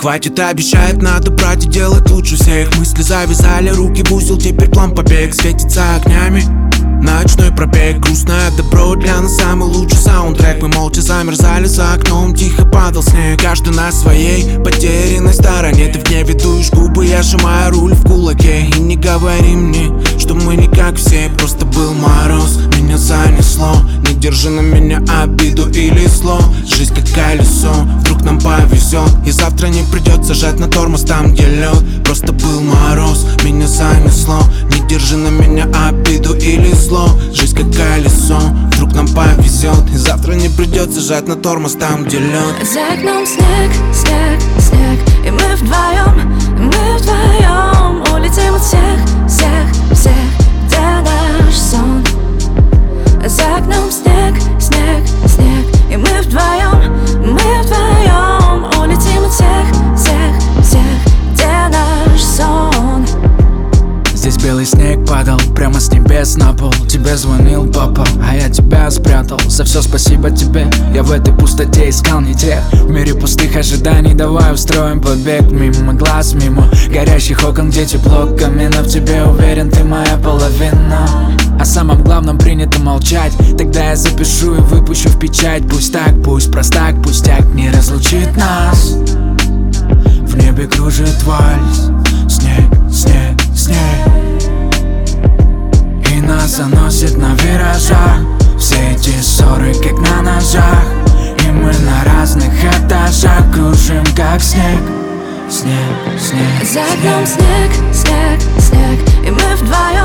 хватит, обещает, надо брать и делать лучше всех. Мысли завязали, руки в узел, теперь план побег. Светится огнями ночной пробег, грустное добро для нас самый лучший саундтрек. Мы молча замерзали, за окном тихо падал снег. Каждый на своей потерянной стороне. Ты в гневе дуешь губы, я сжимаю руль в кулаке. И не говори мне, что мы не как все. Просто был мороз, меня занесло. Не держи на меня обиду или зло. Жизнь как колесо, вдруг нам повезет. И завтра не придется жать на тормоз там, где лед. Просто был мороз, меня занесло. Не держи на меня обиду или зло. Жизнь как колесо, вдруг нам повезет. И завтра не придется жать на тормоз там, где лед. За окном снег, снег, снег. И мы вдвоем улетим от всех, всех, всех. Где наш сон? За окном снег, снег, снег. И мы вдвоем улетим от всех, всех, всех. Где наш сон? Здесь белый снег падал прямо с небес на пол. Тебе звонил папа, а я тебя спрятал. За все спасибо тебе, я в этой пустоте искал не тех. В мире пустых ожиданий давай устроим побег. Мимо глаз, мимо горящих окон, где тепло камина. В тебе уверен, ты моя половина. О самом главном принято молчать. Тогда я запишу и выпущу в печать. Пусть так, пусть простак, пустяк не разлучит нас. В небе кружит вальс. Снег, снег, снег. И нас заносит на виражах. Все эти ссоры как на ножах. И мы на разных этажах кружим как снег. Снег, снег, За окном снег, снег, снег. И мы вдвоем